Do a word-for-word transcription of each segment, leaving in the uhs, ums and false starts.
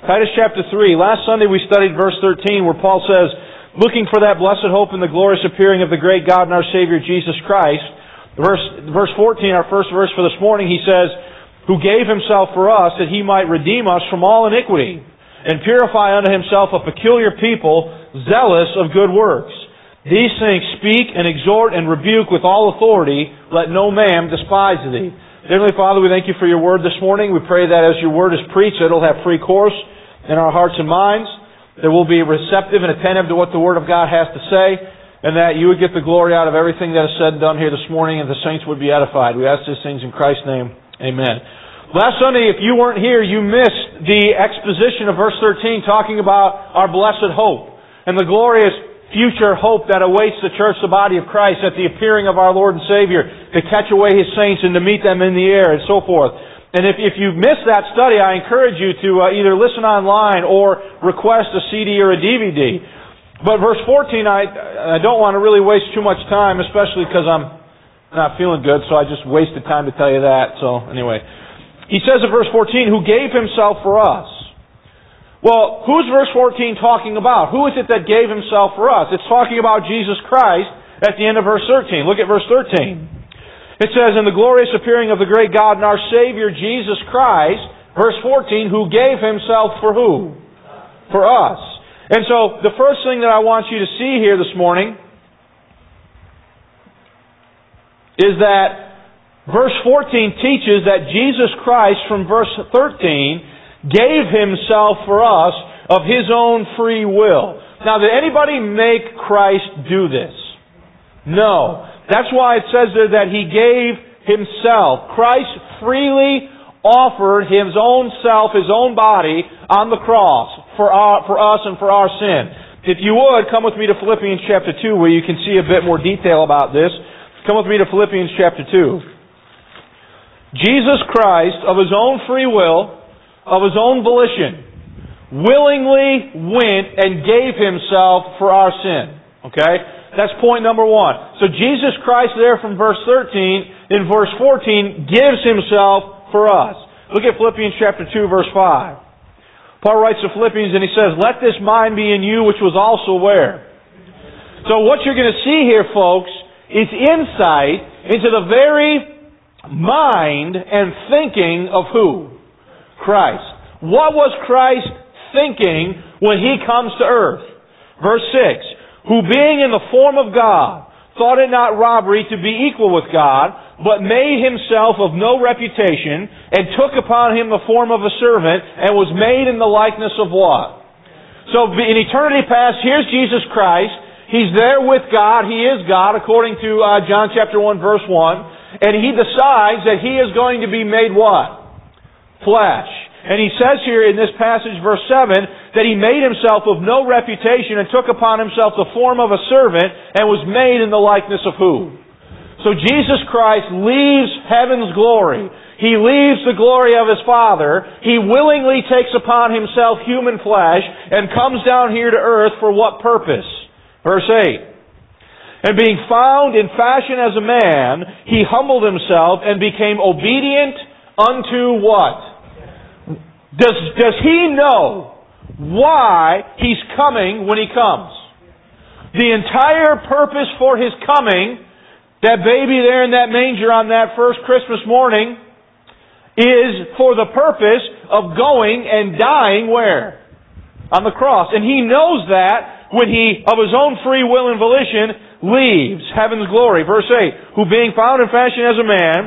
Titus chapter three. Last Sunday we studied verse thirteen where Paul says, looking for that blessed hope and the glorious appearing of the great God and our Savior Jesus Christ. Verse, verse fourteen, our first verse for this morning, he says, who gave Himself for us that He might redeem us from all iniquity and purify unto Himself a peculiar people, zealous of good works. These things speak and exhort and rebuke with all authority. Let no man despise thee. Heavenly Father, we thank You for Your Word this morning. We pray that as Your Word is preached, it'll have free course in our hearts and minds. That we'll be receptive and attentive to what the Word of God has to say, and that You would get the glory out of everything that is said and done here this morning, and the saints would be edified. We ask these things in Christ's name. Amen. Last Sunday, if you weren't here, you missed the exposition of verse thirteen talking about our blessed hope and the glorious future hope that awaits the church, the body of Christ, at the appearing of our Lord and Savior to catch away His saints and to meet them in the air and so forth. And if, if you've missed that study, I encourage you to uh, either listen online or request a C D or a D V D. But verse fourteen, I, I don't want to really waste too much time, especially because I'm not feeling good, so I just wasted time to tell you that. So anyway, he says in verse fourteen, who gave Himself for us. Well, who's verse fourteen talking about? Who is it that gave Himself for us? It's talking about Jesus Christ at the end of verse thirteen. Look at verse thirteen. It says, in the glorious appearing of the great God and our Savior Jesus Christ, verse fourteen, who gave Himself for who? For us. And so, the first thing that I want you to see here this morning is that verse fourteen teaches that Jesus Christ, from verse thirteen, gave Himself for us of His own free will. Now, did anybody make Christ do this? No. That's why it says there that He gave Himself. Christ freely offered His own self, His own body on the cross for our, for us and for our sin. If you would, come with me to Philippians chapter two where you can see a bit more detail about this. Come with me to Philippians chapter two. Jesus Christ, of His own free will, of His own volition, willingly went and gave Himself for our sin. Okay? That's point number one. So Jesus Christ there from verse thirteen, in verse fourteen, gives Himself for us. Look at Philippians chapter two, verse five. Paul writes to Philippians and he says, let this mind be in you which was also where? So what you're going to see here, folks, is insight into the very mind and thinking of who? Christ. What was Christ thinking when He comes to earth? Verse six. Who being in the form of God, thought it not robbery to be equal with God, but made Himself of no reputation, and took upon Him the form of a servant, and was made in the likeness of what? So in eternity past, here's Jesus Christ. He's there with God. He is God, according to uh, John chapter one, verse one. And He decides that He is going to be made what? Flesh. And He says here in this passage, verse seven, that He made Himself of no reputation and took upon Himself the form of a servant and was made in the likeness of who? So Jesus Christ leaves heaven's glory. He leaves the glory of His Father. He willingly takes upon Himself human flesh and comes down here to earth for what purpose? Verse eight. And being found in fashion as a man, He humbled Himself and became obedient unto what? Does, does He know why He's coming when He comes? The entire purpose for His coming, that baby there in that manger on that first Christmas morning, is for the purpose of going and dying where? On the cross. And He knows that when He, of His own free will and volition, leaves heaven's glory. Verse eight, who being found in fashion as a man,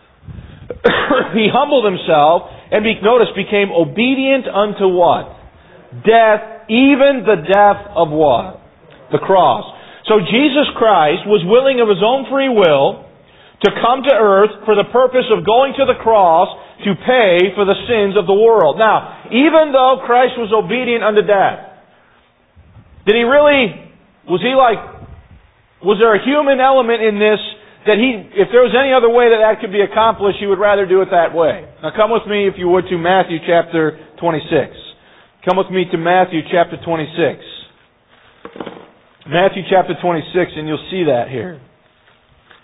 He humbled Himself, and be, notice, became obedient unto what? Death, even the death of what? The cross. So Jesus Christ was willing of His own free will to come to earth for the purpose of going to the cross to pay for the sins of the world. Now, even though Christ was obedient unto death, did He really, was He like, was there a human element in this that He, if there was any other way that that could be accomplished, He would rather do it that way? Now come with me, if you would, to Matthew chapter twenty-six. Come with me to Matthew chapter twenty-six. Matthew chapter twenty-six, and you'll see that here.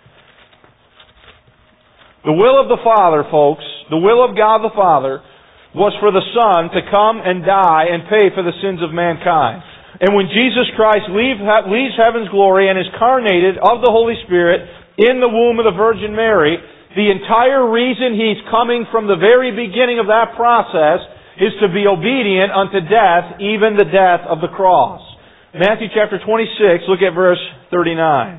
The will of the Father, folks, the will of God the Father, was for the Son to come and die and pay for the sins of mankind. And when Jesus Christ leave, leaves heaven's glory and is carnated of the Holy Spirit in the womb of the Virgin Mary, the entire reason He's coming from the very beginning of that process is to be obedient unto death, even the death of the cross. Matthew chapter twenty-six, look at verse thirty-nine.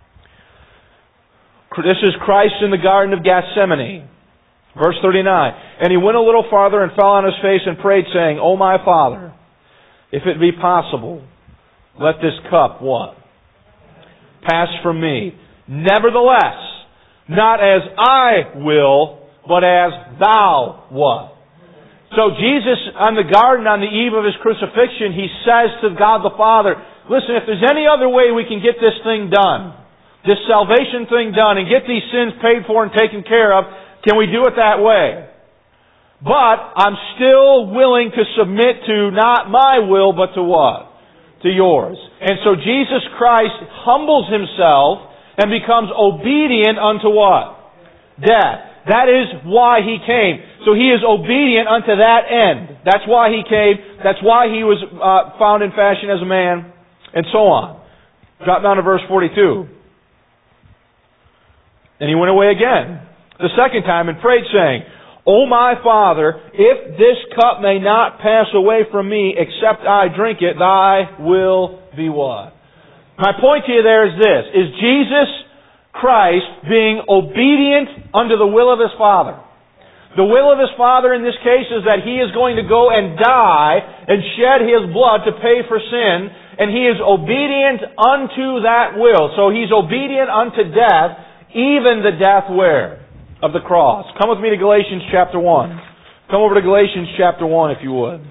This is Christ in the Garden of Gethsemane. Verse thirty-nine. And He went a little farther and fell on His face and prayed, saying, O my Father, if it be possible, let this cup, what? Pass from me. Nevertheless, not as I will, but as Thou, what? So Jesus, on the garden, on the eve of His crucifixion, He says to God the Father, listen, if there's any other way we can get this thing done, this salvation thing done, and get these sins paid for and taken care of, can we do it that way? But I'm still willing to submit to not my will, but to what? To yours. And so Jesus Christ humbles Himself and becomes obedient unto what? Death. That is why He came. So He is obedient unto that end. That's why He came. That's why He was uh, found in fashion as a man. And so on. Drop down to verse forty-two. And He went away again, the second time, and prayed, saying, O my Father, if this cup may not pass away from me, except I drink it, Thy will be what? My point to you there is this, is Jesus Christ being obedient unto the will of His Father. The will of His Father in this case is that He is going to go and die and shed His blood to pay for sin, and He is obedient unto that will. So He's obedient unto death, even the death where? Of the cross. Come with me to Galatians chapter one. Come over to Galatians chapter one if you would.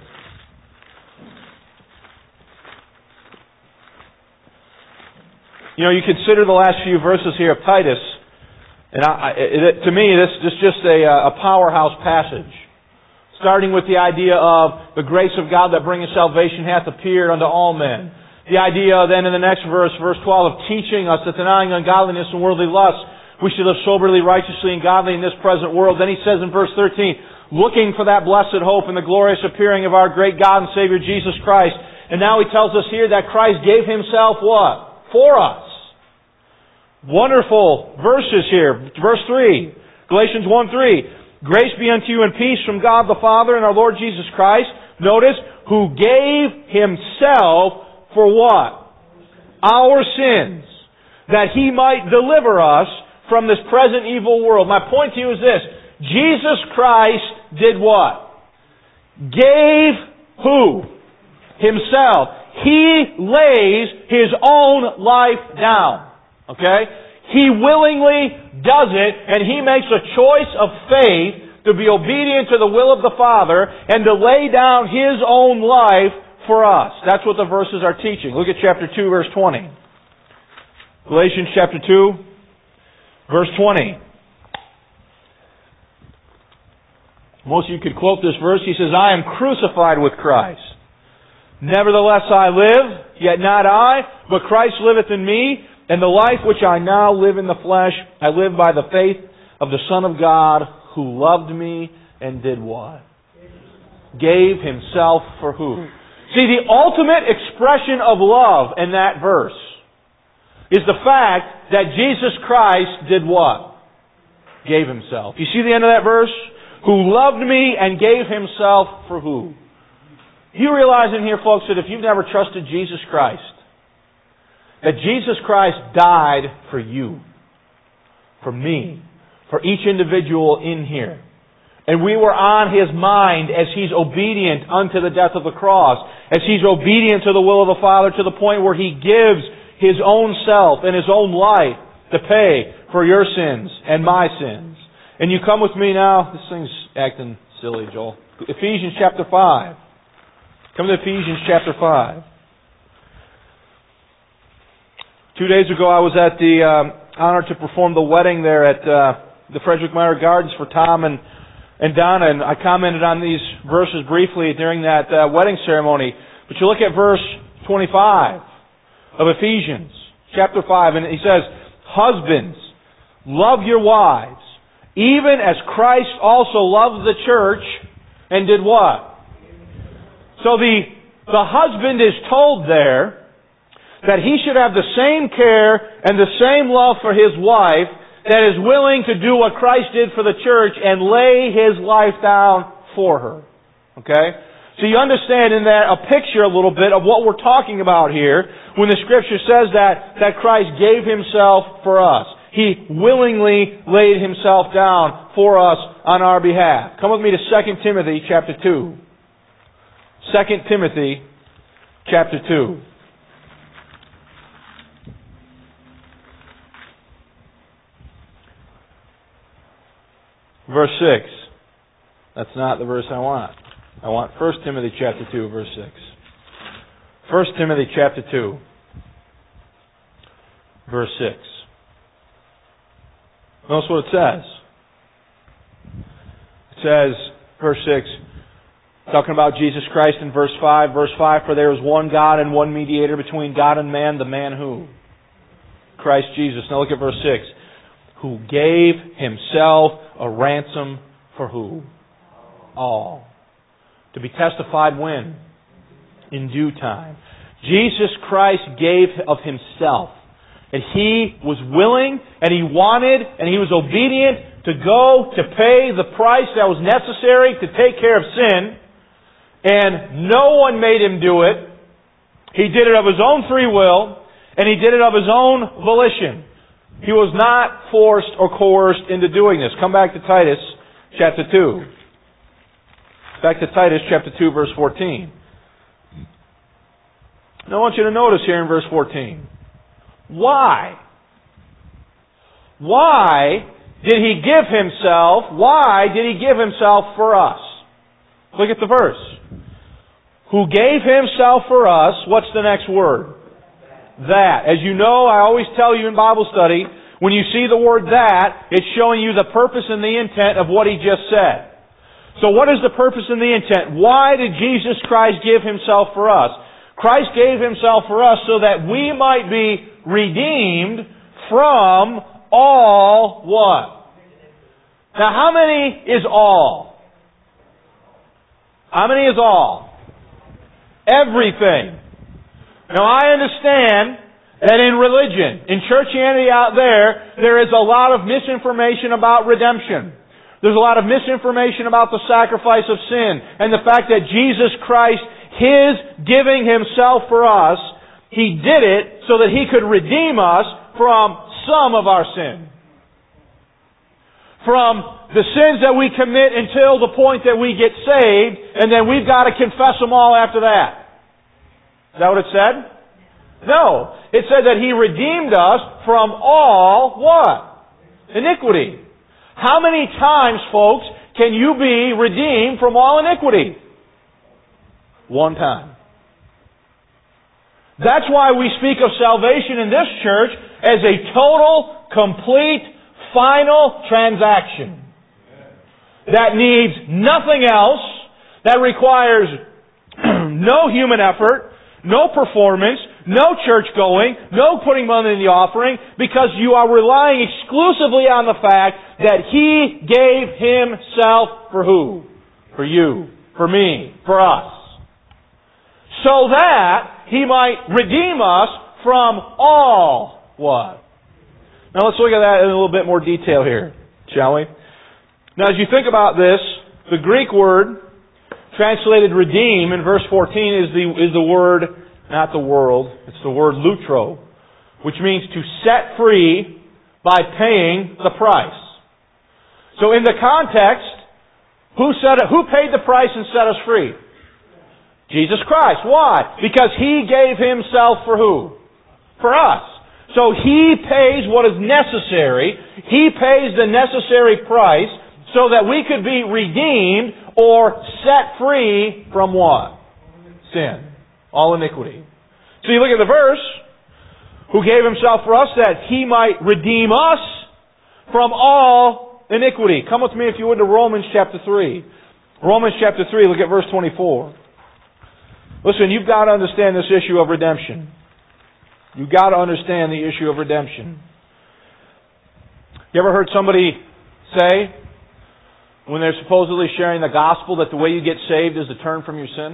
You know, you consider the last few verses here of Titus, and I, it, to me, this, this is just a, a powerhouse passage. Starting with the idea of the grace of God that bringeth salvation hath appeared unto all men. The idea then in the next verse, verse twelve, of teaching us that denying ungodliness and worldly lust, we should live soberly, righteously, and godly in this present world. Then he says in verse thirteen, looking for that blessed hope and the glorious appearing of our great God and Savior Jesus Christ. And now he tells us here that Christ gave Himself what? For us. Wonderful verses here. Verse three, Galatians one three. Grace be unto you and peace from God the Father and our Lord Jesus Christ. Notice, who gave Himself for what? Our sins. That He might deliver us from this present evil world. My point to you is this. Jesus Christ did what? Gave who? Himself. He lays His own life down. Okay? He willingly does it, and He makes a choice of faith to be obedient to the will of the Father and to lay down His own life for us. That's what the verses are teaching. Look at chapter two, verse twenty. Galatians chapter two, verse twenty. Most of you could quote this verse. He says, I am crucified with Christ. Nevertheless I live, yet not I, but Christ liveth in me. And the life which I now live in the flesh, I live by the faith of the Son of God, who loved me and did what? Gave Himself for who? See, the ultimate expression of love in that verse is the fact that Jesus Christ did what? Gave Himself. You see the end of that verse? Who loved me and gave Himself for who? You realize in here, folks, that if you've never trusted Jesus Christ, that Jesus Christ died for you, for me, for each individual in here. And we were on His mind as He's obedient unto the death of the cross, as He's obedient to the will of the Father to the point where He gives His own self and His own life to pay for your sins and my sins. And you come with me now. This thing's acting silly, Joel. Ephesians chapter five. Come to Ephesians chapter five. Two days ago I was at the um, honor to perform the wedding there at uh, the Frederick Meyer Gardens for Tom and, and Donna, and I commented on these verses briefly during that uh, wedding ceremony. But you look at verse twenty-five of Ephesians chapter five, and he says, husbands, love your wives, even as Christ also loved the church and did what? So the, the husband is told there that he should have the same care and the same love for his wife that is willing to do what Christ did for the church and lay his life down for her. Okay? So you understand in that a picture a little bit of what we're talking about here when the Scripture says that, that Christ gave Himself for us. He willingly laid Himself down for us on our behalf. Come with me to Second Timothy chapter two. Second Timothy chapter two. Verse six. That's not the verse I want. I want First Timothy chapter two, verse six. First Timothy chapter two, verse six. Notice what it says. It says, verse six, talking about Jesus Christ in verse five. Verse five, for there is one God and one mediator between God and man, the man who? Christ Jesus. Now look at verse six. Who gave Himself a ransom for who? All. To be testified when? In due time. Jesus Christ gave of Himself. And He was willing, and He wanted, and He was obedient to go to pay the price that was necessary to take care of sin. And no one made Him do it. He did it of His own free will, and He did it of His own volition. He was not forced or coerced into doing this. Come back to Titus chapter two. Back to Titus chapter two, verse fourteen. Now I want you to notice here in verse fourteen. Why? Why did He give Himself? Why did He give Himself for us? Look at the verse. Who gave Himself for us, what's the next word? That. As you know, I always tell you in Bible study, when you see the word that, it's showing you the purpose and the intent of what He just said. So what is the purpose and the intent? Why did Jesus Christ give Himself for us? Christ gave Himself for us so that we might be redeemed from all what? Now how many is all? How many is all? Everything. Now I understand that in religion, in churchianity out there, there is a lot of misinformation about redemption. There's a lot of misinformation about the sacrifice of sin and the fact that Jesus Christ, His giving Himself for us, He did it so that He could redeem us from some of our sin. From the sins that we commit until the point that we get saved, and then we've got to confess them all after that. Is that what it said? No. It said that He redeemed us from all what? Iniquity. How many times, folks, can you be redeemed from all iniquity? One time. That's why we speak of salvation in this church as a total, complete, final transaction. That needs nothing else, that requires no human effort, no performance, no church going, no putting money in the offering, because you are relying exclusively on the fact that He gave Himself for who? For you, for me, for us. So that He might redeem us from all what? Now let's look at that in a little bit more detail here, shall we? Now as you think about this, the Greek word translated redeem in verse fourteen is the, is the word, not the world, it's the word lutro, which means to set free by paying the price. So in the context, who set it, who paid the price and set us free? Jesus Christ. Why? Because He gave Himself for who? For us. So He pays what is necessary. He pays the necessary price so that we could be redeemed or set free from what? Sin. All iniquity. So you look at the verse, who gave Himself for us that He might redeem us from all iniquity. Come with me, if you would, to Romans chapter three. Romans chapter three, look at verse twenty-four. Listen, you've got to understand this issue of redemption. You've got to understand the issue of redemption. You ever heard somebody say, when they're supposedly sharing the gospel that the way you get saved is to turn from your sin?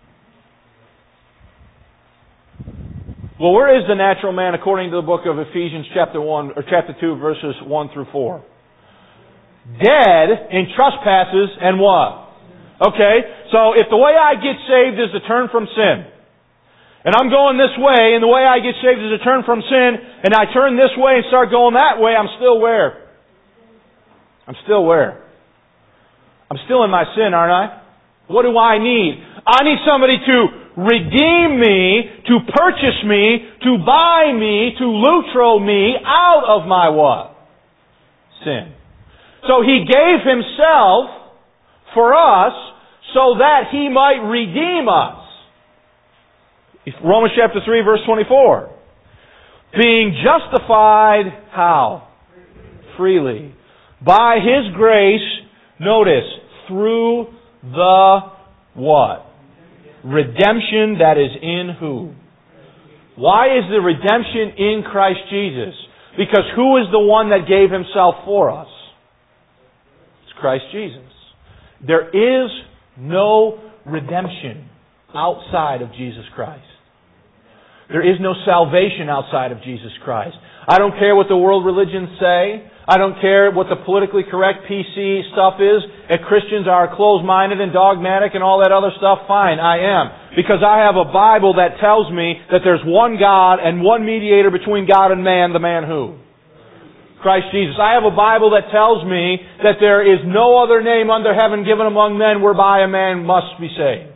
Well, where is the natural man according to the book of Ephesians chapter one or chapter two verses one through four? Dead in trespasses and what? Okay, so if the way I get saved is to turn from sin, and I'm going this way, and the way I get saved is to turn from sin, and I turn this way and start going that way, I'm still where? I'm still where? I'm still in my sin, aren't I? What do I need? I need somebody to redeem me, to purchase me, to buy me, to lutro me out of my what? Sin. So He gave Himself for us so that He might redeem us. Romans chapter three verse twenty-four. Being justified how? Freely. By His grace, notice, through the what? Redemption that is in who? Why is the redemption in Christ Jesus? Because who is the one that gave Himself for us? It's Christ Jesus. There is no redemption outside of Jesus Christ. There is no salvation outside of Jesus Christ. I don't care what the world religions say. I don't care what the politically correct P C stuff is. If Christians are closed-minded and dogmatic and all that other stuff, fine, I am. Because I have a Bible that tells me that there's one God and one mediator between God and man, the man who? Christ Jesus. I have a Bible that tells me that there is no other name under heaven given among men whereby a man must be saved.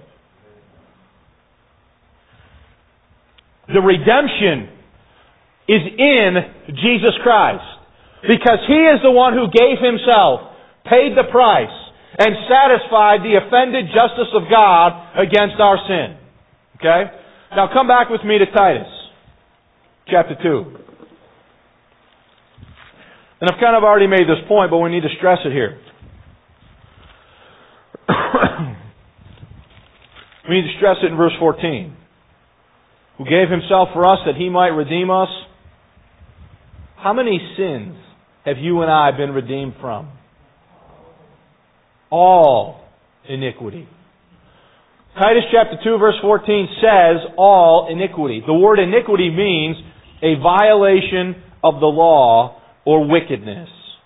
The redemption is in Jesus Christ. Because He is the one who gave Himself, paid the price, and satisfied the offended justice of God against our sin. Okay? Now come back with me to Titus, chapter two. And I've kind of already made this point, but we need to stress it here. We need to stress it in verse fourteen. Who gave Himself for us that He might redeem us. How many sins have you and I been redeemed from? All iniquity. Titus chapter two verse fourteen says all iniquity. The word iniquity means a violation of the law or wickedness.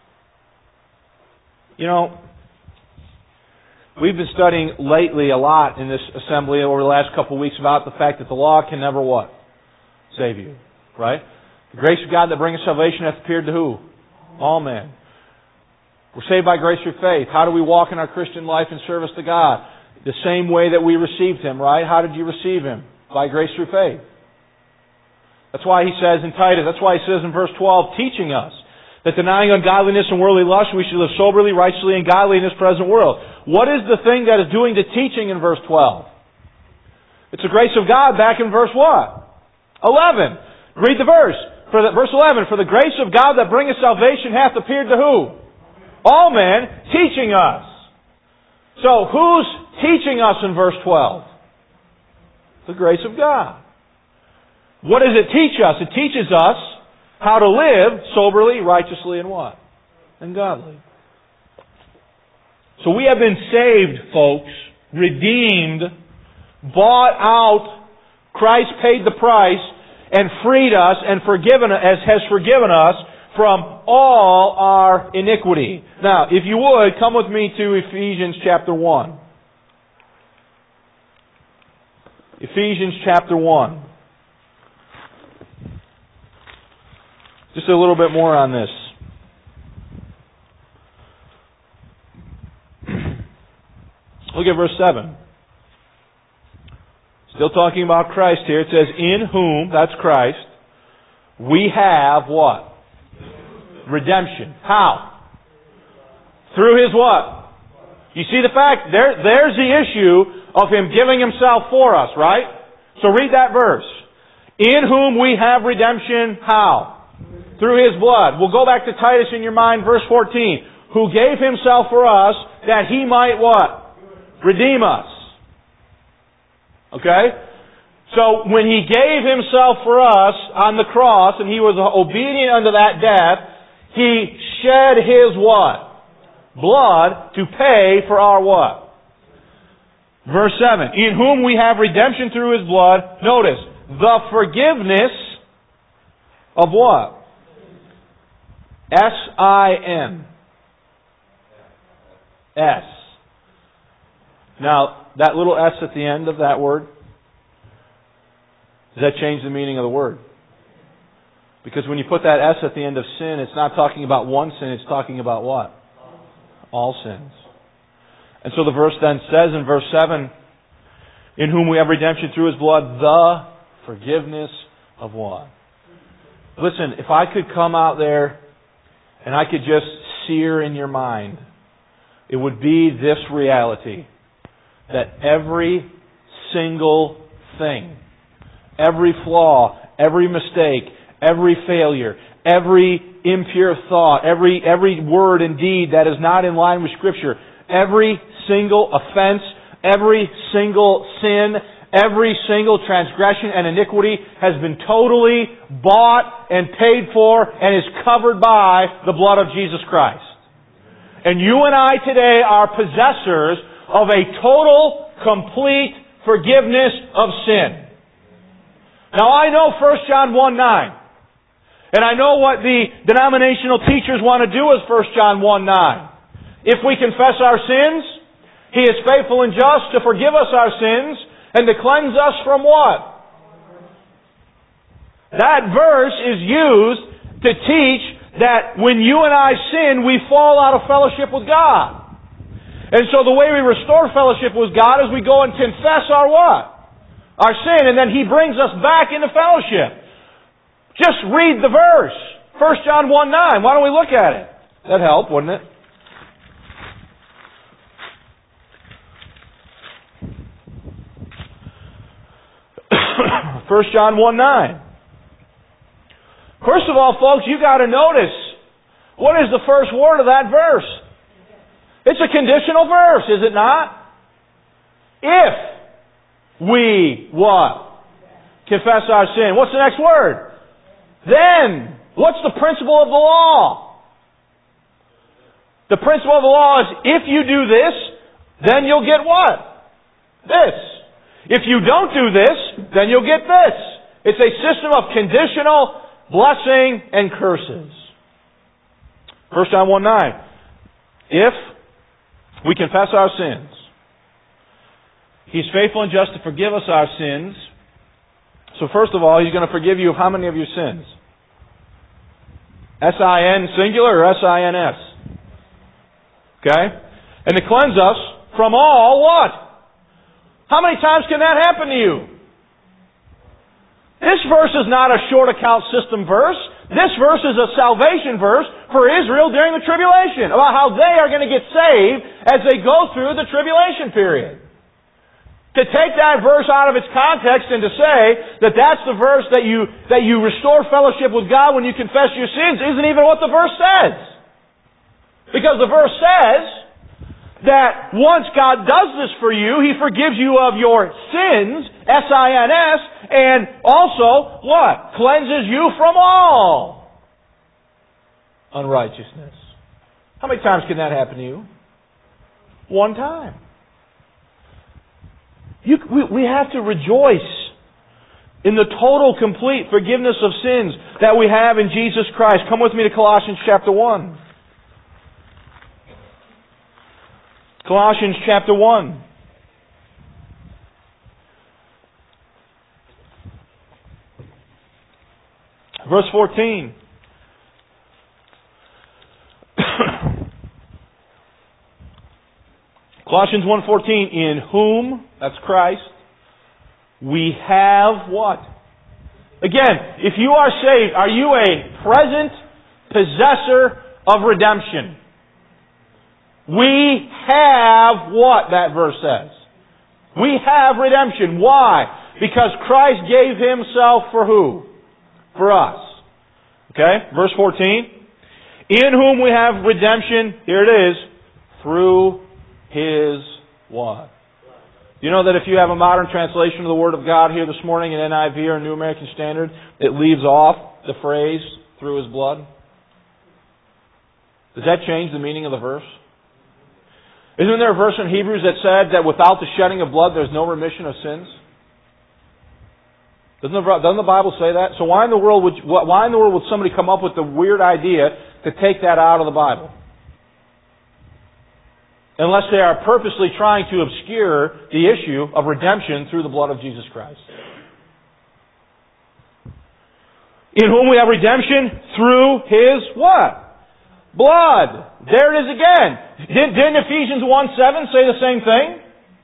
You know, we've been studying lately a lot in this assembly over the last couple of weeks about the fact that the law can never what? Save you. Right? The grace of God that bringeth salvation hath appeared to who? All men. We're saved by grace through faith. How do we walk in our Christian life in service to God? The same way that we received Him, right? How did you receive Him? By grace through faith. That's why he says in Titus, that's why he says in verse twelve, teaching us that denying ungodliness and worldly lust, we should live soberly, righteously, and godly in this present world. What is the thing that is doing the teaching in verse twelve? It's the grace of God back in verse what? eleven. Read the verse. For the, verse eleven, for the grace of God that bringeth salvation hath appeared to who? All men, teaching us. So, who's teaching us in verse twelve? The grace of God. What does it teach us? It teaches us how to live soberly, righteously, and what? And godly. So we have been saved, folks, redeemed, bought out. Christ paid the price and freed us and forgiven as has forgiven us from all our iniquity. Now, if you would, come with me to Ephesians chapter one. Ephesians chapter one. Just a little bit more on this. Look at verse seven. Still talking about Christ here. It says, in whom, that's Christ, we have what? Redemption. How? Through His what? You see the fact, there, there's the issue of Him giving Himself for us, right? So read that verse. In whom we have redemption, how? Through His blood. We'll go back to Titus in your mind, verse fourteen. Who gave Himself for us that He might what? Redeem us. Okay? So when He gave Himself for us on the cross, and He was obedient unto that death, He shed His what? blood to pay for our what? Verse seven. In whom we have redemption through His blood. Notice, the forgiveness of what? S I N. S. Now, that little S at the end of that word, does that change the meaning of the word? Because when you put that S at the end of sin, it's not talking about one sin, it's talking about what? All sins. And so the verse then says in verse seven, in whom we have redemption through His blood, the forgiveness of what? Listen, if I could come out there and I could just sear in your mind, it would be this reality, that every single thing, every flaw, every mistake, every failure, every impure thought, every every word and deed that is not in line with Scripture, every single offense, every single sin, every single transgression and iniquity has been totally bought and paid for and is covered by the blood of Jesus Christ. And you and I today are possessors of a total, complete forgiveness of sin. Now I know First John one nine. And I know what the denominational teachers want to do with First John one nine. If we confess our sins, He is faithful and just to forgive us our sins and to cleanse us from what? That verse is used to teach that when you and I sin, we fall out of fellowship with God. And so the way we restore fellowship with God is we go and confess our what? Our sin, and then He brings us back into fellowship. Just read the verse. First John one nine. Why don't we look at it? That'd help, wouldn't it? First John one nine. First of all, folks, you got to notice, what is the first word of that verse? It's a conditional verse, is it not? If we what? Confess our sin. What's the next word? Then. What's the principle of the law? The principle of the law is, if you do this, then you'll get what? This. If you don't do this, then you'll get this. It's a system of conditional blessing and curses. First John one nine. If we confess our sins, He's faithful and just to forgive us our sins. So first of all, He's going to forgive you of how many of your sins? S I N singular or S I N S? Okay? And to cleanse us from all what? How many times can that happen to you? This verse is not a short account system verse. This verse is a salvation verse for Israel during the tribulation, about how they are going to get saved as they go through the tribulation period. To take that verse out of its context and to say that that's the verse that you that you restore fellowship with God when you confess your sins isn't even what the verse says. Because the verse says that once God does this for you, He forgives you of your sins, S I N S, and also, what? Cleanses you from all unrighteousness. How many times can that happen to you? One time. You, we, we have to rejoice in the total, complete forgiveness of sins that we have in Jesus Christ. Come with me to Colossians chapter one. Colossians chapter one. Verse fourteen. Colossians one fourteen, in whom, that's Christ, we have what? Again, if you are saved, are you a present possessor of redemption? We have what that verse says. We have redemption. Why? Because Christ gave Himself for who? For us. Okay? Verse fourteen. In whom we have redemption, here it is, through His what? You know that if you have a modern translation of the Word of God here this morning, an N I V or a New American Standard, it leaves off the phrase, through His blood? Does that change the meaning of the verse? Isn't there a verse in Hebrews that said that without the shedding of blood there's no remission of sins? Doesn't the, doesn't the Bible say that? So why in the world would why in the world would somebody come up with the weird idea to take that out of the Bible? Unless they are purposely trying to obscure the issue of redemption through the blood of Jesus Christ. In whom we have redemption through His what? Blood. There it is again. Didn't, didn't Ephesians one seven say the same thing?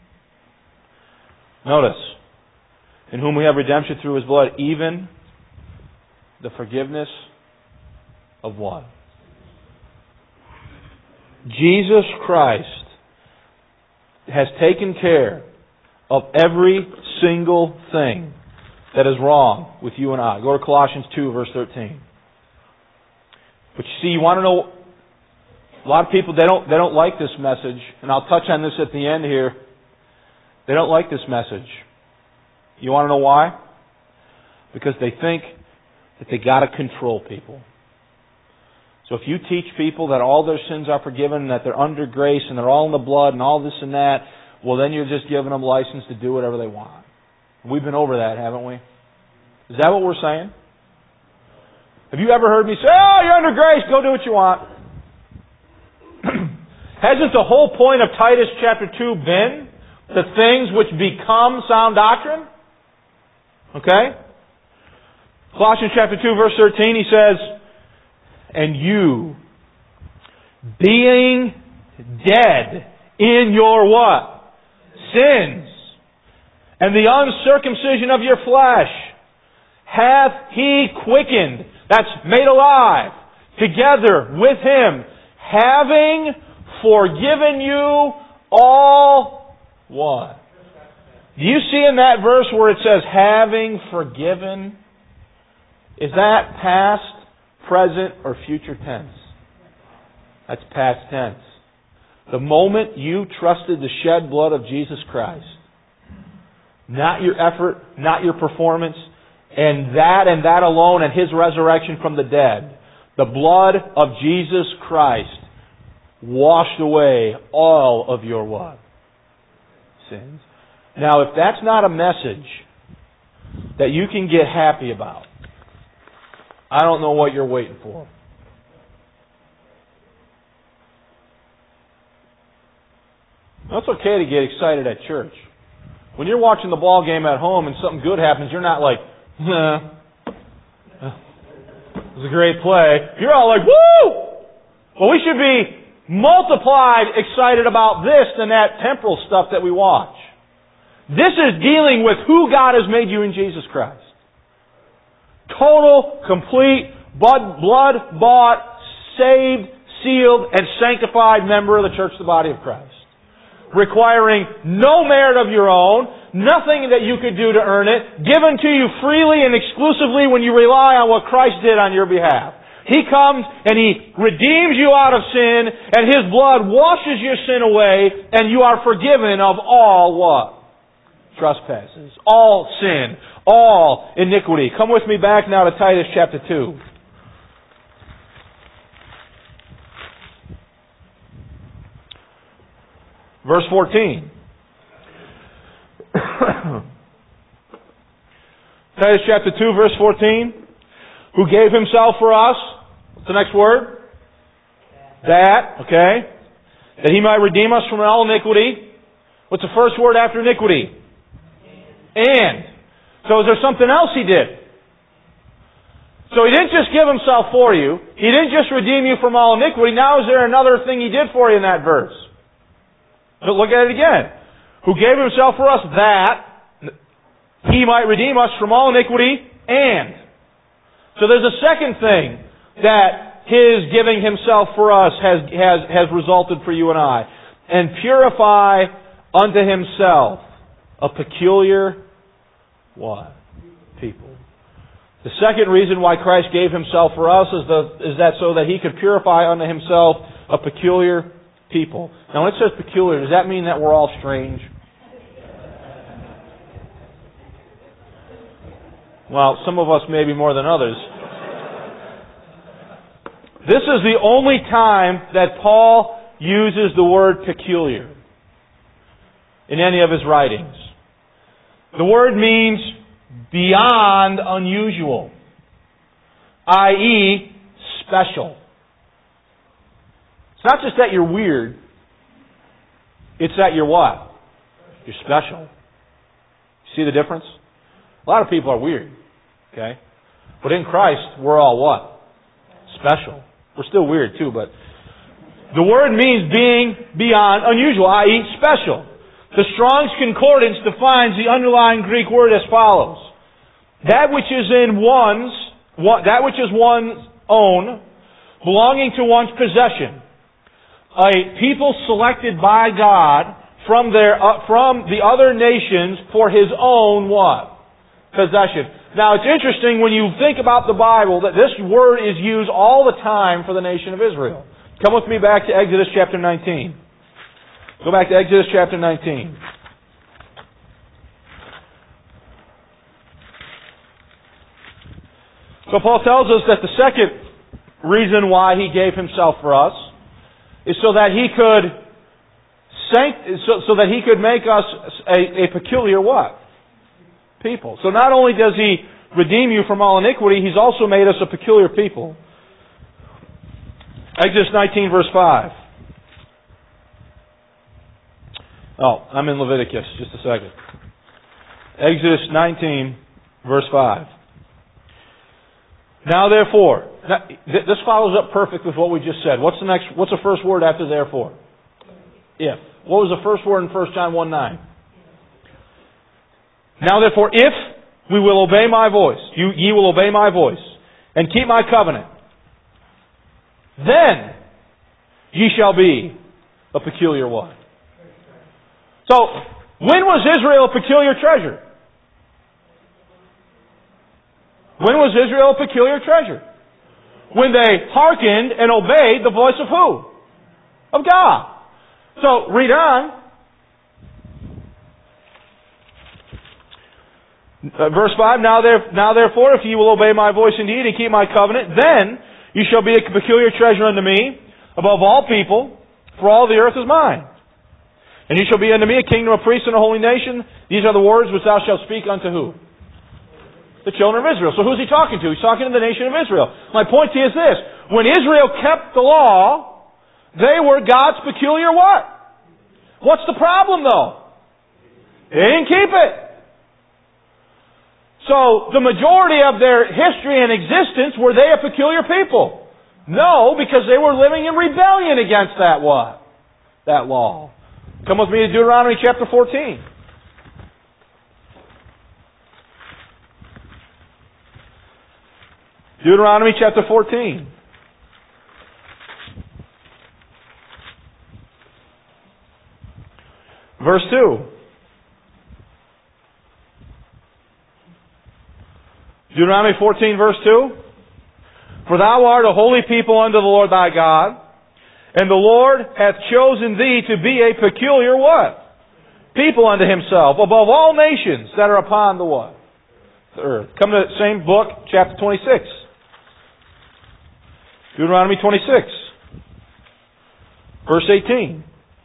Notice. In whom we have redemption through His blood, even the forgiveness of what? Jesus Christ has taken care of every single thing that is wrong with you and I. Go to Colossians two, verse thirteen. But you see, you want to know, a lot of people, they don't, they don't like this message, and I'll touch on this at the end here. They don't like this message. You want to know why? Because they think that they got to control people. So if you teach people that all their sins are forgiven, and that they're under grace, and they're all in the blood, and all this and that, well, then you're just giving them license to do whatever they want. We've been over that, haven't we? Is that what we're saying? Have you ever heard me say, oh, you're under grace, go do what you want? Hasn't the whole point of Titus chapter two been the things which become sound doctrine? Okay? Colossians chapter two, verse thirteen, he says, and you, being dead in your what? Sins, and the uncircumcision of your flesh, hath He quickened, that's made alive, together with Him, having forgiven you all what? Do you see in that verse where it says, having forgiven? Is that past, present, or future tense? That's past tense. The moment you trusted the shed blood of Jesus Christ, not your effort, not your performance, and that and that alone and His resurrection from the dead, the blood of Jesus Christ washed away all of your what? Sins. Now, if that's not a message that you can get happy about, I don't know what you're waiting for. It's okay to get excited at church. When you're watching the ball game at home and something good happens, you're not like, nah, it was a great play. You're all like, woo! Well, we should be multiplied excited about this than that temporal stuff that we watch. This is dealing with who God has made you in Jesus Christ. Total, complete, blood-bought, saved, sealed, and sanctified member of the church, the body of Christ. Requiring no merit of your own, nothing that you could do to earn it, given to you freely and exclusively when you rely on what Christ did on your behalf. He comes and He redeems you out of sin, and His blood washes your sin away, and you are forgiven of all what? Trespasses. All sin. All iniquity. Come with me back now to Titus chapter two. Verse fourteen. Titus chapter two, verse fourteen. Who gave Himself for us. What's the next word? That. Okay. That He might redeem us from all iniquity. What's the first word after iniquity? And. So is there something else He did? So He didn't just give Himself for you. He didn't just redeem you from all iniquity. Now is there another thing He did for you in that verse? But look at it again. Who gave Himself for us that He might redeem us from all iniquity and. So there's a second thing that His giving Himself for us has, has, has resulted for you and I. And purify unto Himself a peculiar what? People. The second reason why Christ gave Himself for us is, the, is that so that He could purify unto Himself a peculiar people. Now when it says peculiar, does that mean that we're all strange? Well, some of us maybe more than others. This is the only time that Paul uses the word peculiar in any of his writings. The word means beyond unusual, that is special. It's not just that you're weird, it's that you're what? You're special. See the difference? A lot of people are weird, okay? But in Christ, we're all what? Special. We're still weird too, but the word means being beyond unusual, that is special. The Strong's Concordance defines the underlying Greek word as follows. That which is in one's, that which is one's own, belonging to one's possession. A people selected by God from their uh, from the other nations for His own what? Possession. Now it's interesting when you think about the Bible that this word is used all the time for the nation of Israel. Come with me back to Exodus chapter nineteen. Go back to Exodus chapter nineteen. So Paul tells us that the second reason why he gave himself for us is so that he could sanct- so, so that he could make us a, a peculiar what? People. So not only does he redeem you from all iniquity, he's also made us a peculiar people. Exodus nineteen verse five. Oh, I'm in Leviticus. Just a second. Exodus nineteen verse five. Now therefore, now, this follows up perfect with what we just said. What's the next? What's the first word after therefore? If. What was the first word in First John one nine? Now therefore, if we will obey my voice, you ye will obey my voice, and keep my covenant, then ye shall be a peculiar one. So, when was Israel a peculiar treasure? When was Israel a peculiar treasure? When they hearkened and obeyed the voice of who? Of God. So, read on. Uh, verse five, now, there, now therefore, if ye will obey my voice indeed and keep my covenant, then you shall be a peculiar treasure unto me above all people, for all the earth is mine. And you shall be unto me a kingdom, a priest, and a holy nation. These are the words which thou shalt speak unto who? The children of Israel. So who's he talking to? He's talking to the nation of Israel. My point to you is this. When Israel kept the law, they were God's peculiar what? What's the problem though? They didn't keep it. So, the majority of their history and existence, were they a peculiar people? No, because they were living in rebellion against that what? That law. Come with me to Deuteronomy chapter fourteen. Deuteronomy chapter fourteen. Verse two. Deuteronomy fourteen verse two. For thou art a holy people unto the Lord thy God, and the Lord hath chosen thee to be a peculiar what? People unto himself, above all nations that are upon the what? The earth. Come to the same book, chapter twenty-six. Deuteronomy twenty-six. Verse eighteen.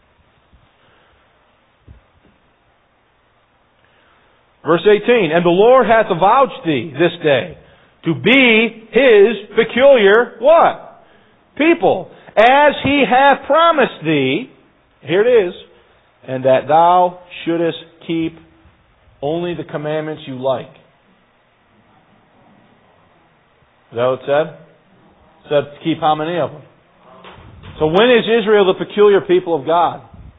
Verse eighteen, and the Lord hath avouched thee this day to be His peculiar, what? People. As He hath promised thee, here it is, and that thou shouldest keep only the commandments you like. Is that what it said? It said to keep how many of them? So when is Israel the peculiar people of God?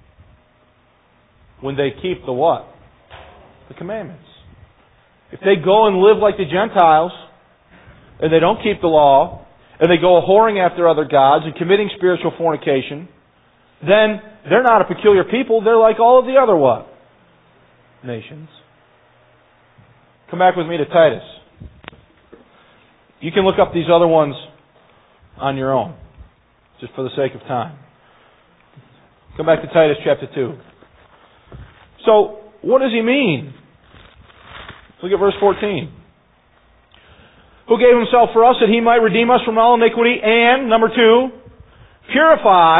When they keep the what? The commandments. If they go and live like the Gentiles, and they don't keep the law, and they go whoring after other gods and committing spiritual fornication, then they're not a peculiar people. They're like all of the other what? Nations. Come back with me to Titus. You can look up these other ones on your own, just for the sake of time. Come back to Titus chapter two. So, what does he mean? Look at verse fourteen. Who gave himself for us that he might redeem us from all iniquity and, number two, purify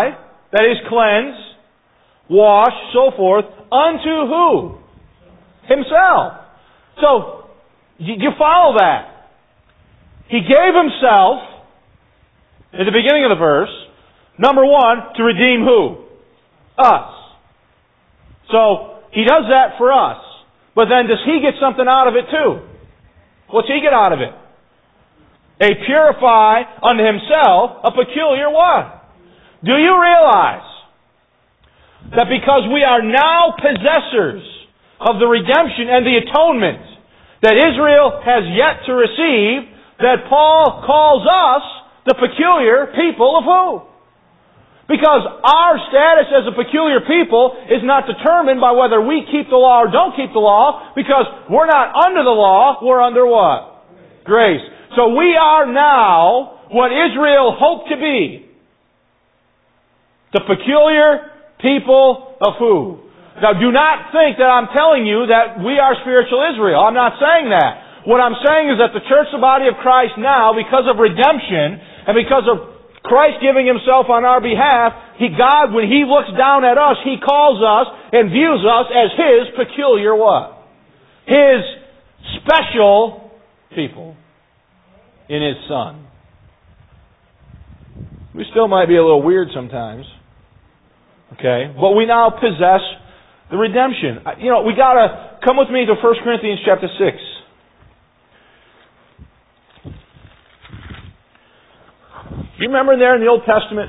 that is cleanse, wash, so forth, unto who? Himself. So, you follow that. He gave Himself, at the beginning of the verse, number one, to redeem who? Us. So, He does that for us. But then does He get something out of it too? What's He get out of it? A purify unto Himself a peculiar what? Do you realize that because we are now possessors of the redemption and the atonement that Israel has yet to receive, that Paul calls us the peculiar people of who? Because our status as a peculiar people is not determined by whether we keep the law or don't keep the law, because we're not under the law, we're under what? Grace. So we are now what Israel hoped to be. The peculiar people of who? Now do not think that I'm telling you that we are spiritual Israel. I'm not saying that. What I'm saying is that the church, the body of Christ now, because of redemption and because of Christ giving Himself on our behalf, He, God, when He looks down at us, He calls us and views us as His peculiar what? His special people in His Son. We still might be a little weird sometimes. Okay? But we now possess the redemption. You know, we gotta, come with me to First Corinthians chapter six. Do you remember there in the Old Testament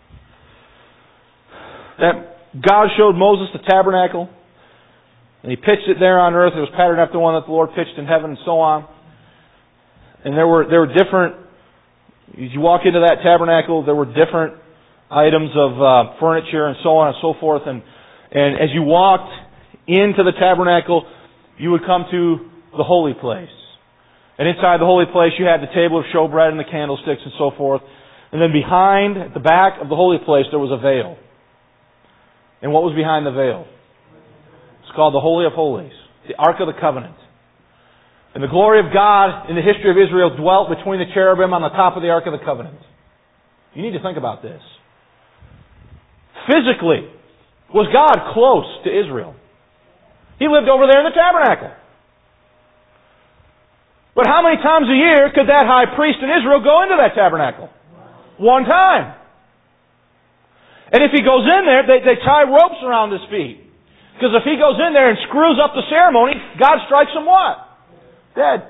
that God showed Moses the tabernacle? And He pitched it there on earth. It was patterned after the one that the Lord pitched in heaven and so on. And there were there were different, as you walk into that tabernacle, there were different items of uh, furniture and so on and so forth. And, and as you walked into the tabernacle, you would come to the holy place. And inside the holy place, you had the table of showbread and the candlesticks and so forth. And then behind, at the back of the holy place, there was a veil. And what was behind the veil? It's called the Holy of Holies, the Ark of the Covenant. And the glory of God in the history of Israel dwelt between the cherubim on the top of the Ark of the Covenant. You need to think about this. Physically, was God close to Israel? He lived over there in the tabernacle. But how many times a year could that high priest in Israel go into that tabernacle? One time. And if he goes in there, they, they tie ropes around his feet. Because if he goes in there and screws up the ceremony, God strikes him what? Dead.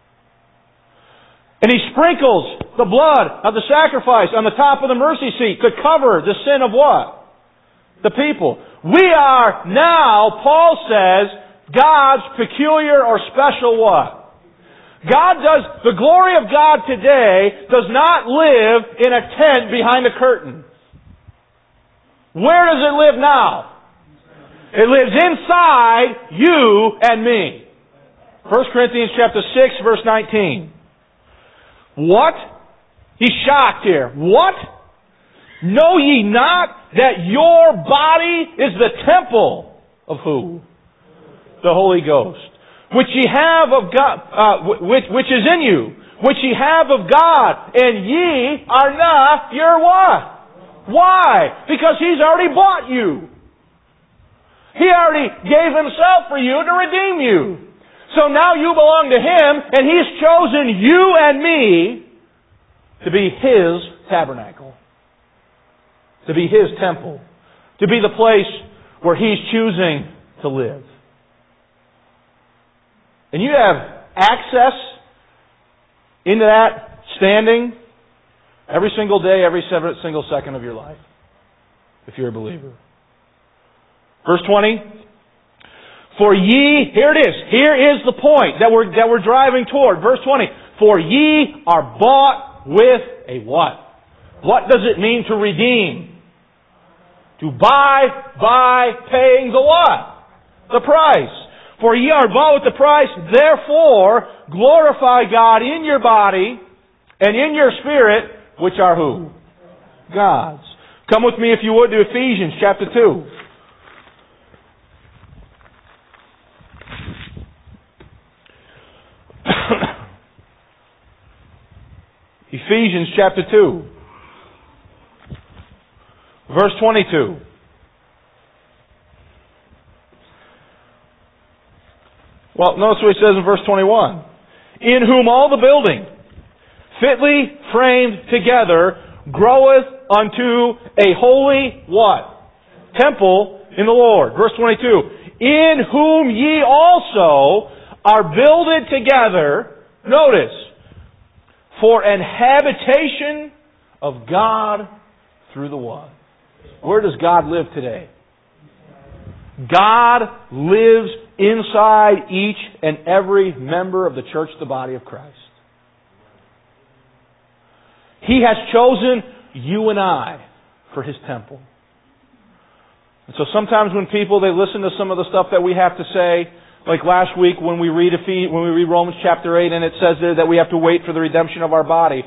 And He sprinkles the blood of the sacrifice on the top of the mercy seat to cover the sin of what? The people. We are now, Paul says, God's peculiar or special what? God does, the glory of God today does not live in a tent behind a curtain. Where does it live now? It lives inside you and me. First Corinthians chapter six, verse nineteen. What? He's shocked here. What? Know ye not that your body is the temple of who? The Holy Ghost. Which ye have of God, uh, which, which is in you, which ye have of God, and ye are not your what? Why? Because He's already bought you. He already gave Himself for you to redeem you. So now you belong to Him, and He's chosen you and me to be His tabernacle, to be His temple, to be the place where He's choosing to live. And you have access into that standing every single day, every single second of your life, if you're a believer. Verse twenty. For ye, here it is, here is the point that we're, that we're driving toward. Verse twenty. For ye are bought with a what? What does it mean to redeem? To buy by paying the what? The price. For ye are bought with the price, therefore glorify God in your body and in your spirit, which are who? God's. Come with me, if you would, to Ephesians chapter two. Ephesians chapter two. Verse twenty-two. Well, notice what he says in verse twenty-one. In whom all the building, fitly framed together, groweth unto a holy, what? Temple in the Lord. Verse twenty-two. In whom ye also are builded together, notice, for an habitation of God through the what? Where does God live today? God lives inside each and every member of the church, the body of Christ. He has chosen you and I for His temple. And so sometimes when people, they listen to some of the stuff that we have to say, like last week when we read when we read Romans chapter eight and it says there that we have to wait for the redemption of our body,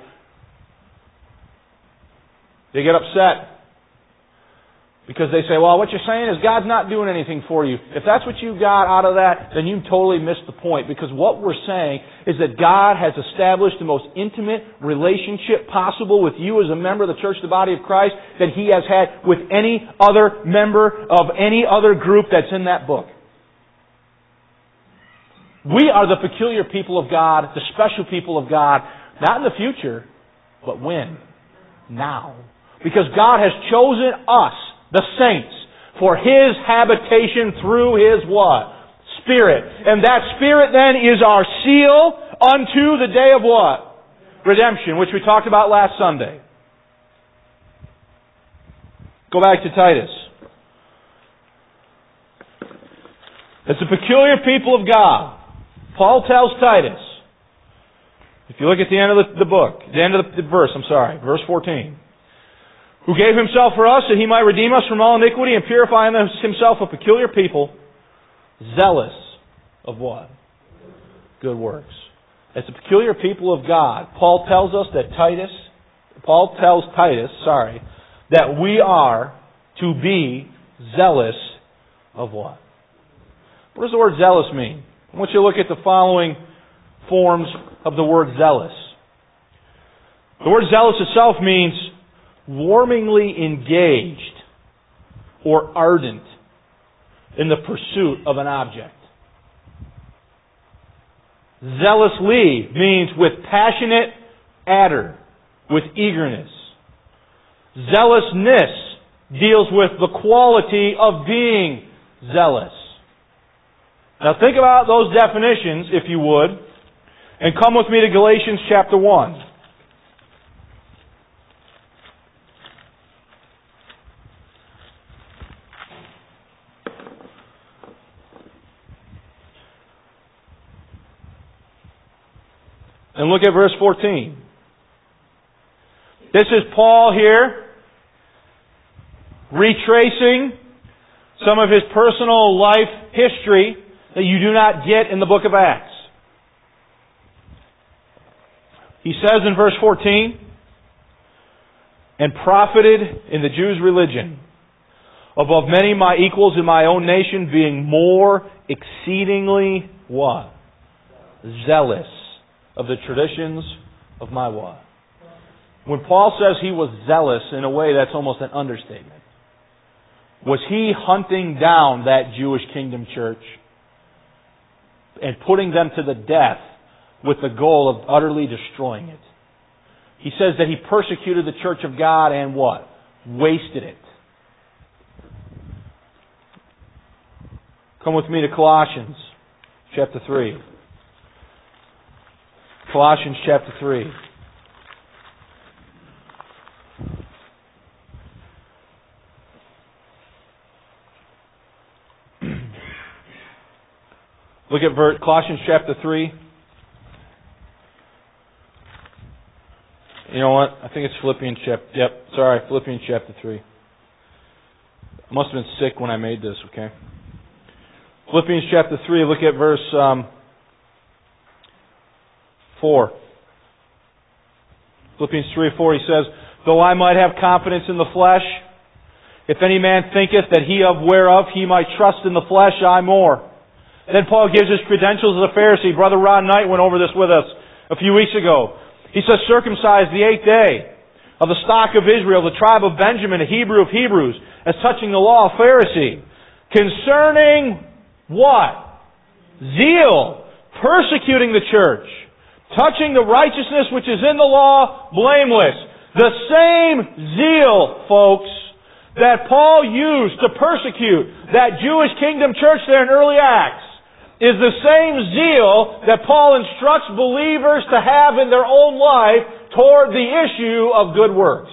they get upset. Because they say, well, what you're saying is God's not doing anything for you. If that's what you got out of that, then you totally missed the point. Because what we're saying is that God has established the most intimate relationship possible with you as a member of the church, the body of Christ, that He has had with any other member of any other group that's in that book. We are the peculiar people of God, the special people of God, not in the future, but when? Now. Because God has chosen us, the saints, for His habitation through His what? Spirit. And that Spirit then is our seal unto the day of what? Redemption, which we talked about last Sunday. Go back to Titus. It's a peculiar people of God. Paul tells Titus, if you look at the end of the, the book, the end of the, the verse, I'm sorry, verse fourteen. Who gave Himself for us that He might redeem us from all iniquity and purify in Himself a peculiar people, zealous of what? Good works. As a peculiar people of God, Paul tells us that Titus, Paul tells Titus, sorry, that we are to be zealous of what? What does the word zealous mean? I want you to look at the following forms of the word zealous. The word zealous itself means warmingly engaged or ardent in the pursuit of an object. Zealously means with passionate ardor, with eagerness. Zealousness deals with the quality of being zealous. Now think about those definitions, if you would, and come with me to Galatians chapter one. And look at verse fourteen. This is Paul here retracing some of his personal life history that you do not get in the book of Acts. He says in verse fourteen, and profited in the Jews' religion above many my equals in my own nation, being more exceedingly what? Zealous of the traditions of my what? When Paul says he was zealous, in a way that's almost an understatement. Was he hunting down that Jewish kingdom church and putting them to the death with the goal of utterly destroying it? He says that he persecuted the church of God and what? Wasted it. Come with me to Colossians chapter three. Colossians chapter three. Look at verse, Colossians chapter three. You know what? I think it's Philippians chapter... Yep, sorry, Philippians chapter three. I must have been sick when I made this, okay? Philippians chapter three, look at verse um, four. Philippians three four, he says, though I might have confidence in the flesh, if any man thinketh that he of whereof he might trust in the flesh, I more. Then Paul gives his credentials as a Pharisee. Brother Ron Knight went over this with us a few weeks ago. He says, circumcised the eighth day of the stock of Israel, the tribe of Benjamin, a Hebrew of Hebrews, as touching the law, a Pharisee. Concerning what? Zeal, persecuting the church. Touching the righteousness which is in the law, blameless. The same zeal, folks, that Paul used to persecute that Jewish kingdom church there in early Acts is the same zeal that Paul instructs believers to have in their own life toward the issue of good works.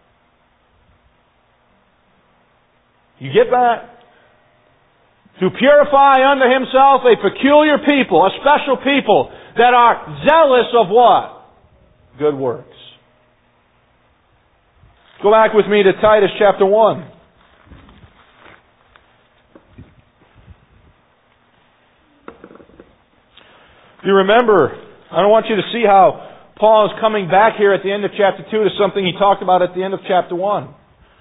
You get that? To purify unto himself a peculiar people, a special people, that are zealous of what? Good works. Go back with me to Titus chapter one. If you remember, I don't want you to see how Paul is coming back here at the end of chapter two to something he talked about at the end of chapter one.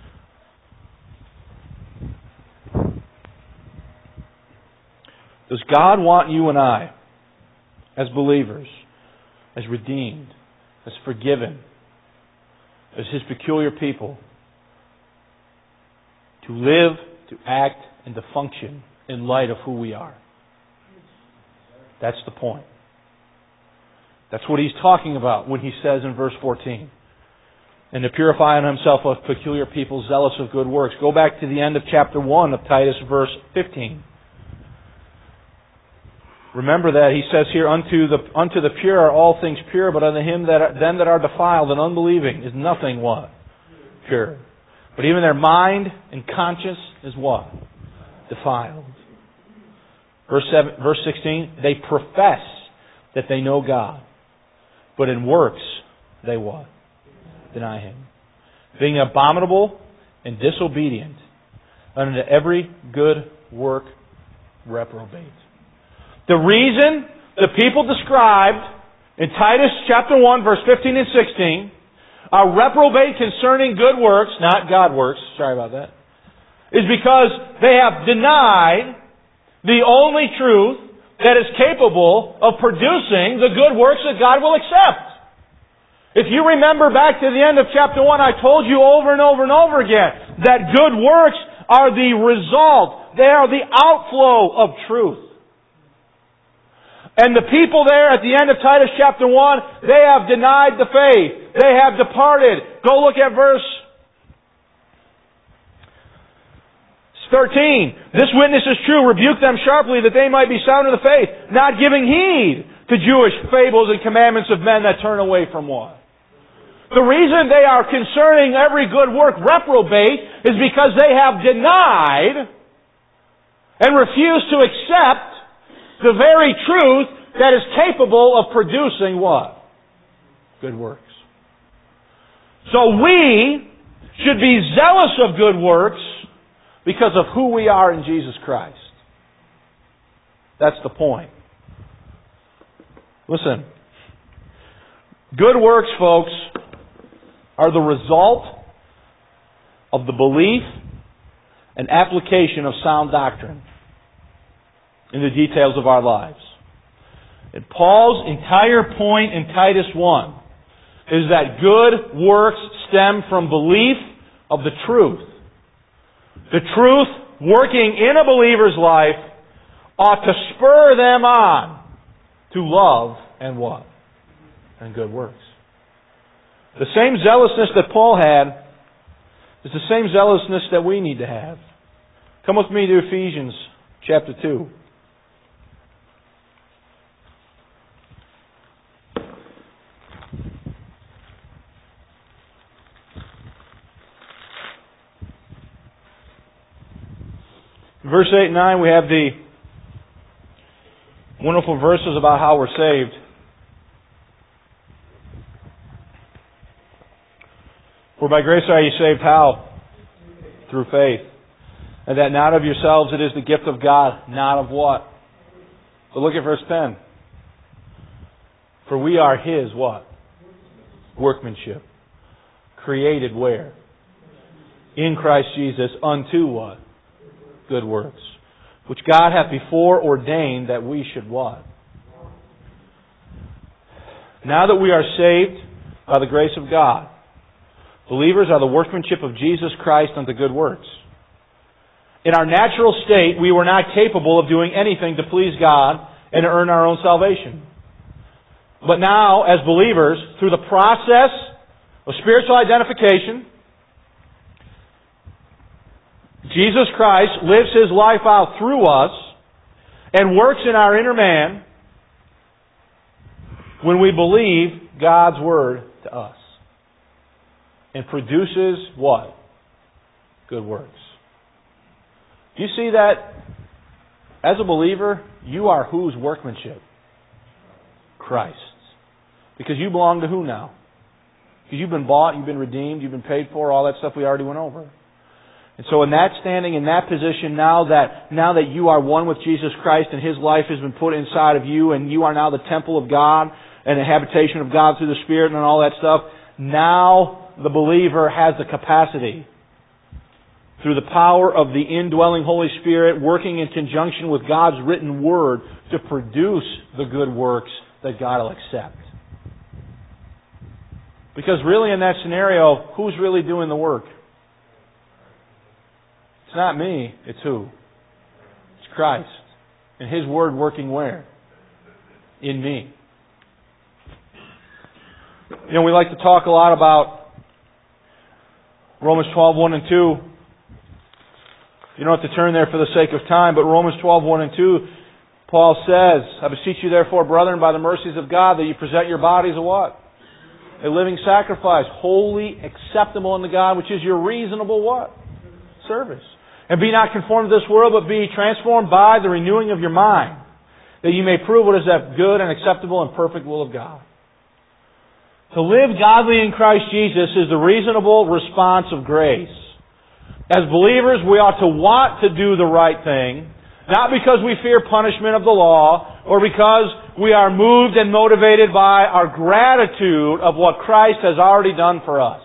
Does God want you and I, as believers, as redeemed, as forgiven, as His peculiar people, to live, to act, and to function in light of who we are? That's the point. That's what he's talking about when he says in verse fourteen, and to purify unto himself a peculiar people, zealous of good works. Go back to the end of chapter one of Titus, verse fifteen. Remember that he says here, unto the unto the pure are all things pure, but unto him that are, them that are defiled and unbelieving is nothing what? Pure. But even their mind and conscience is what? Defiled. Verse seven, verse sixteen, they profess that they know God, but in works they what? Deny Him. Being abominable and disobedient unto every good work reprobate. The reason the people described in Titus chapter one, verse fifteen and sixteen, are reprobate concerning good works, not God works, sorry about that, is because they have denied the only truth that is capable of producing the good works that God will accept. If you remember back to the end of chapter one, I told you over and over and over again that good works are the result, they are the outflow of truth. And the people there at the end of Titus chapter one, they have denied the faith. They have departed. Go look at verse thirteen. This witness is true. Rebuke them sharply that they might be sound in the faith, not giving heed to Jewish fables and commandments of men that turn away from what? The reason they are concerning every good work reprobate is because they have denied and refused to accept the very truth that is capable of producing what? Good works. So we should be zealous of good works because of who we are in Jesus Christ. That's the point. Listen. Good works, folks, are the result of the belief and application of sound doctrine in the details of our lives. And Paul's entire point in Titus one is that good works stem from belief of the truth. The truth working in a believer's life ought to spur them on to love and what? And good works. The same zealousness that Paul had is the same zealousness that we need to have. Come with me to Ephesians chapter two. In verse eight and nine we have the wonderful verses about how we're saved. For by grace are ye saved, how? Through faith. And that not of yourselves, it is the gift of God, not of what? So look at verse ten. For we are His what? Workmanship. Created where? In Christ Jesus unto what? Good works. Which God hath before ordained that we should what? Now that we are saved by the grace of God, Believers are the workmanship of Jesus Christ unto good works. In our natural state, we were not capable of doing anything to please God and to earn our own salvation. But now, as believers, through the process of spiritual identification, Jesus Christ lives His life out through us and works in our inner man when we believe God's Word to us. And produces what? Good works. Do you see that? As a believer, you are whose workmanship? Christ's. Because you belong to who now? Because you've been bought, you've been redeemed, you've been paid for, all that stuff we already went over. And so in that standing, in that position, now that now that you are one with Jesus Christ and His life has been put inside of you and you are now the temple of God and the habitation of God through the Spirit and all that stuff, now the believer has the capacity, through the power of the indwelling Holy Spirit working in conjunction with God's written Word, to produce the good works that God will accept. Because really in that scenario, who's really doing the work? It's not me, it's who? It's Christ. And His Word working where? In me. You know, we like to talk a lot about Romans twelve, one and two. You don't have to turn there for the sake of time, but Romans twelve, one and two, Paul says, I beseech you therefore, brethren, by the mercies of God, that you present your bodies a what? A living sacrifice, holy, acceptable unto God, which is your reasonable what? Service. And be not conformed to this world, but be transformed by the renewing of your mind, that you may prove what is that good and acceptable and perfect will of God. To live godly in Christ Jesus is the reasonable response of grace. As believers, we ought to want to do the right thing, not because we fear punishment of the law, or because we are moved and motivated by our gratitude of what Christ has already done for us.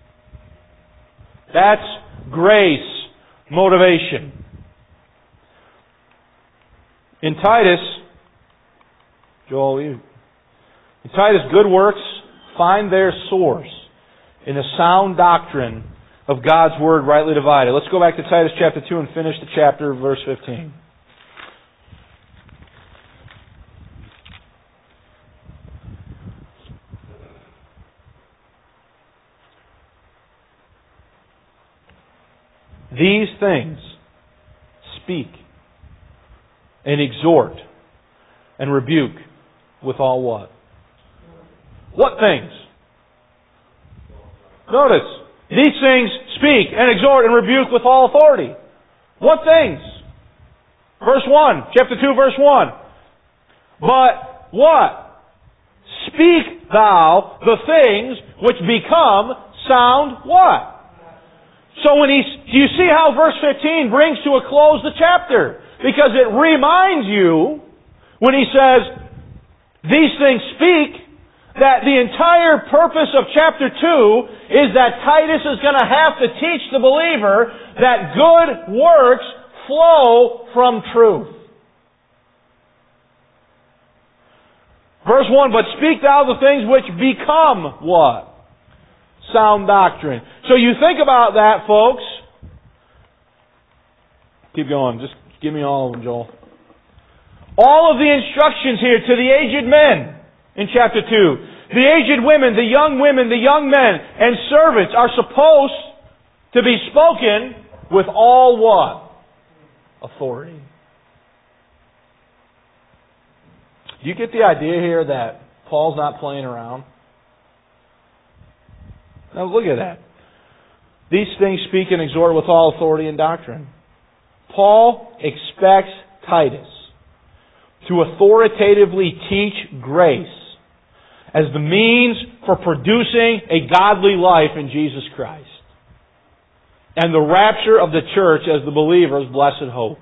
That's grace motivation. In Titus, Joel, you, in Titus, good works find their source in a sound doctrine of God's Word rightly divided. Let's go back to Titus chapter two and finish the chapter, verse fifteen. These things speak and exhort and rebuke with all what? What things? Notice, these things speak and exhort and rebuke with all authority. What things? Verse one, chapter two, verse one. But what? Speak thou the things which become sound what? So when he, do you see how verse fifteen brings to a close the chapter? Because it reminds you, when he says, these things speak, that the entire purpose of chapter two is that Titus is going to have to teach the believer that good works flow from truth. Verse one, but speak thou the things which become what? Sound doctrine. So you think about that, folks. Keep going. Just give me all of them, Joel. All of the instructions here to the aged men in chapter two. The aged women, the young women, the young men, and servants are supposed to be spoken with all what? Authority. Do you get the idea here that Paul's not playing around? Now look at that. These things speak and exhort with all authority and doctrine. Paul expects Titus to authoritatively teach grace as the means for producing a godly life in Jesus Christ, and the rapture of the church as the believer's blessed hope.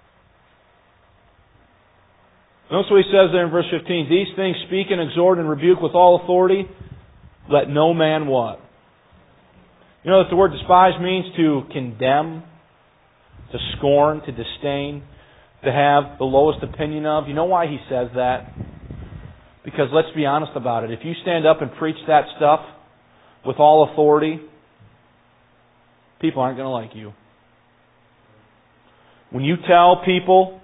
Notice what he says there in verse fifteen. These things speak and exhort and rebuke with all authority. Let no man what? You know that the word despise means to condemn, to scorn, to disdain, to have the lowest opinion of. You know why he says that? Because let's be honest about it. If you stand up and preach that stuff with all authority, people aren't going to like you. When you tell people,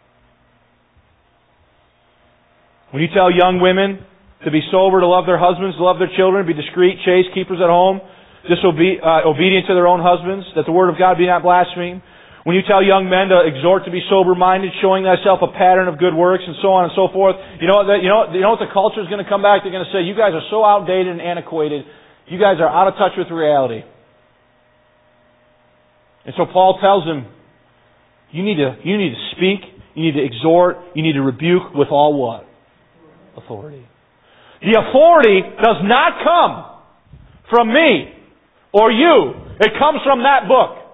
when you tell young women to be sober, to love their husbands, to love their children, be discreet, chaste, keepers at home, disobe- uh, obedient to their own husbands, that the word of God be not blasphemed. When you tell young men to exhort to be sober-minded, showing thyself a pattern of good works, and so on and so forth, you know what? You know, you know what the culture is going to come back? They're going to say, you guys are so outdated and antiquated. You guys are out of touch with reality. And so Paul tells them, you need to, you need to speak, you need to exhort, you need to rebuke with all what? Authority. The authority does not come from me or you. It comes from that book.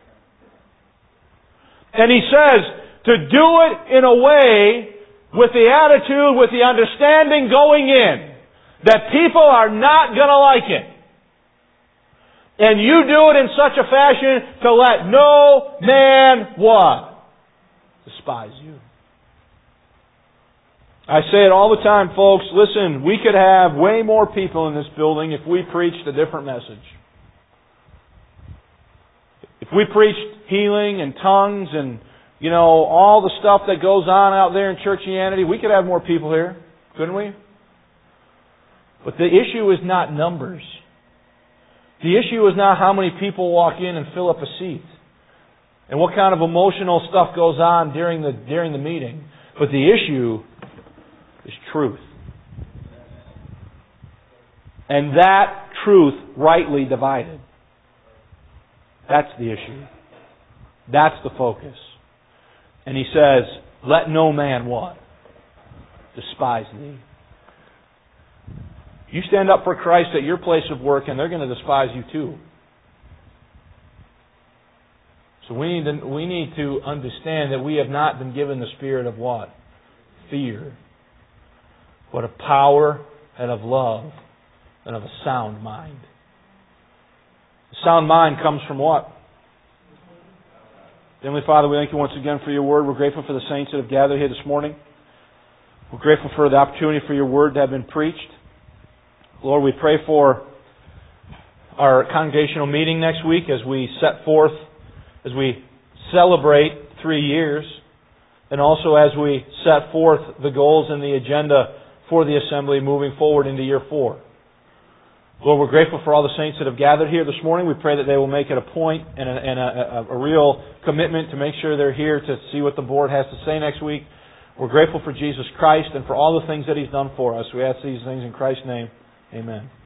And he says to do it in a way with the attitude, with the understanding going in that people are not going to like it. And you do it in such a fashion to let no man what? Despise you. I say it all the time, folks. Listen, we could have way more people in this building if we preached a different message. If we preached healing and tongues and, you know, all the stuff that goes on out there in churchianity, we could have more people here, couldn't we? But the issue is not numbers. The issue is not how many people walk in and fill up a seat and what kind of emotional stuff goes on during the during the meeting. But the issue is truth. And that truth rightly divided. That's the issue. That's the focus. And he says, let no man what? Despise thee. You stand up for Christ at your place of work and they're going to despise you too. So we need to, we need to understand that we have not been given the spirit of what? Fear. But of power and of love and of a sound mind. A sound mind comes from what? Heavenly Father, we thank you once again for your word. We're grateful for the saints that have gathered here this morning. We're grateful for the opportunity for your word to have been preached. Lord, we pray for our congregational meeting next week as we set forth, as we celebrate three years, and also as we set forth the goals and the agenda for the assembly moving forward into year four. Lord, we're grateful for all the saints that have gathered here this morning. We pray that they will make it a point and a, and a, a, a real commitment to make sure they're here to see what the board has to say next week. We're grateful for Jesus Christ and for all the things that He's done for us. We ask these things in Christ's name. Amen.